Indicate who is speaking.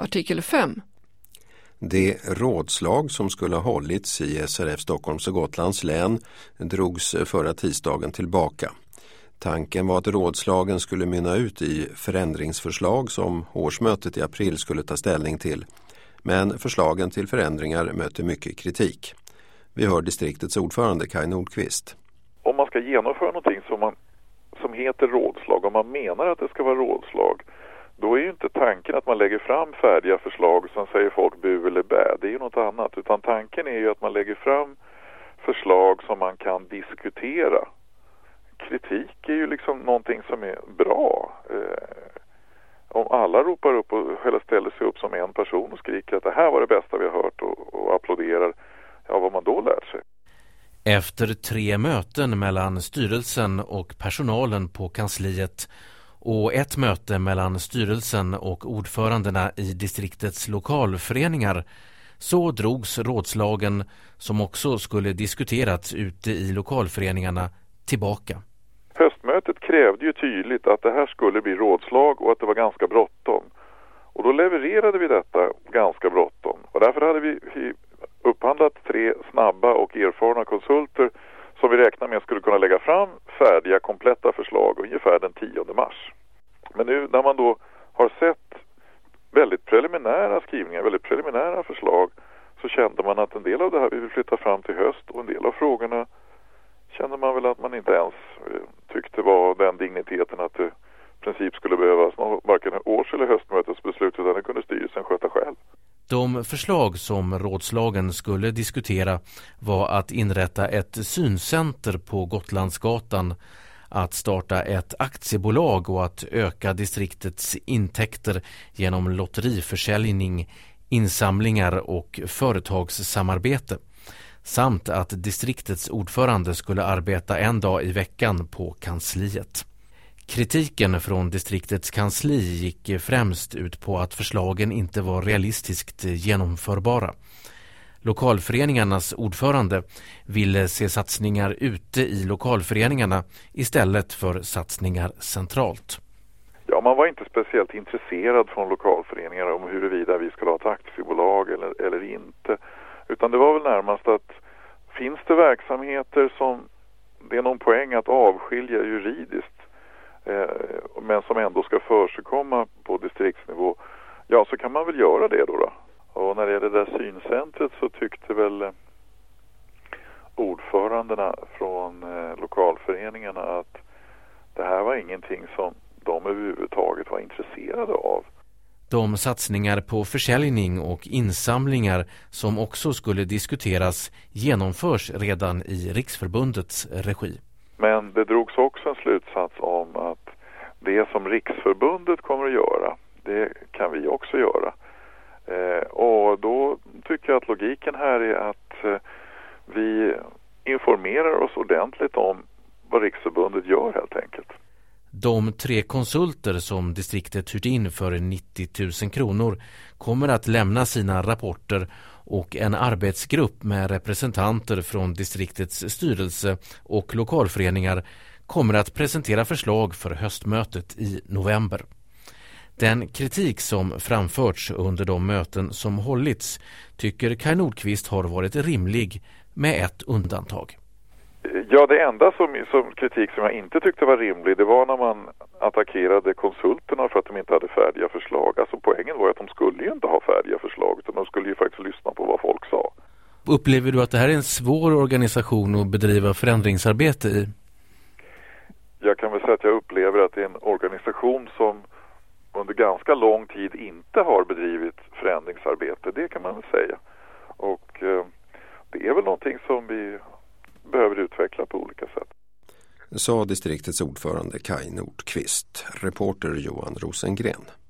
Speaker 1: Artikel 5.
Speaker 2: Det rådslag som skulle ha hållits i SRF Stockholms och Gotlands län drogs förra tisdagen tillbaka. Tanken var att rådslagen skulle mynna ut i förändringsförslag som årsmötet i april skulle ta ställning till. Men förslagen till förändringar möter mycket kritik. Vi hör distriktets ordförande Kaj Nordqvist.
Speaker 3: Om man ska genomföra någonting som heter rådslag, om man menar att det ska vara rådslag, då är ju inte tanken att man lägger fram färdiga förslag och sen säger folk bu eller bä. Det är ju något annat. Utan tanken är ju att man lägger fram förslag som man kan diskutera. Kritik är ju liksom någonting som är bra. Om alla ropar upp eller ställer sig upp som en person och skriker att det här var det bästa vi har hört och applåderar, ja, vad man då lärt sig.
Speaker 4: Efter 3 möten mellan styrelsen och personalen på kansliet och ett möte mellan styrelsen och ordförandena i distriktets lokalföreningar så drogs rådslagen, som också skulle diskuterats ute i lokalföreningarna, tillbaka.
Speaker 3: Höstmötet krävde ju tydligt att det här skulle bli rådslag och att det var ganska bråttom. Och då levererade vi detta ganska bråttom. Och därför hade vi upphandlat 3 snabba och erfarna konsulter som vi räknar med skulle kunna lägga fram färdiga, kompletta förslag ungefär den 10 mars. Men nu när man då har sett väldigt preliminära skrivningar, väldigt preliminära förslag, så kände man att en del av det här vi vill flytta fram till höst, och en del av frågorna kände man väl att man inte ens tyckte var den digniteten att det i princip skulle behövas varken års- eller höstmötets beslut, utan det kunde styrelsen sköta själv.
Speaker 4: De förslag som rådslagen skulle diskutera var att inrätta ett syncenter på Gotlandsgatan, att starta ett aktiebolag och att öka distriktets intäkter genom lotteriförsäljning, insamlingar och företagssamarbete, samt att distriktets ordförande skulle arbeta en dag i veckan på kansliet. Kritiken från distriktets kansli gick främst ut på att förslagen inte var realistiskt genomförbara. Lokalföreningarnas ordförande ville se satsningar ute i lokalföreningarna istället för satsningar centralt.
Speaker 3: Ja, man var inte speciellt intresserad från lokalföreningar om huruvida vi skulle ha ett aktiebolag eller inte. Utan det var väl närmast att finns det verksamheter som det är någon poäng att avskilja juridiskt, men som ändå ska försigkomma på distriktsnivå, ja, så kan man väl göra det då. Och när det gäller det där syncentret så tyckte väl ordförandena från lokalföreningarna att det här var ingenting som de överhuvudtaget var intresserade av.
Speaker 4: De satsningar på försäljning och insamlingar som också skulle diskuteras genomförs redan i Riksförbundets regi.
Speaker 3: Men det drogs också en slutsats om att det som Riksförbundet kommer att göra, det kan vi också göra. Och då tycker jag att logiken här är att vi informerar oss ordentligt om vad Riksförbundet gör helt enkelt.
Speaker 4: De 3 konsulter som distriktet hyrt in för 90 000 kronor kommer att lämna sina rapporter, och en arbetsgrupp med representanter från distriktets styrelse och lokalföreningar kommer att presentera förslag för höstmötet i november. Den kritik som framförts under de möten som hållits tycker Kaj Nordqvist har varit rimlig, med ett undantag.
Speaker 3: Ja, det enda som kritik som jag inte tyckte var rimlig, det var när man attackerade konsulterna för att de inte hade färdiga förslag. Alltså poängen var att de skulle ju inte ha färdiga förslag, utan de skulle ju faktiskt lyssna på vad folk sa.
Speaker 4: Upplever du att det här är en svår organisation att bedriva förändringsarbete i?
Speaker 3: Jag kan väl säga att jag upplever att det är en organisation som under ganska lång tid inte har bedrivit förändringsarbete, det kan man väl säga. Och det är väl någonting som vi behöver utveckla på olika sätt.
Speaker 2: Sa distriktets ordförande Kaj Nordqvist. Reporter Johan Rosengren.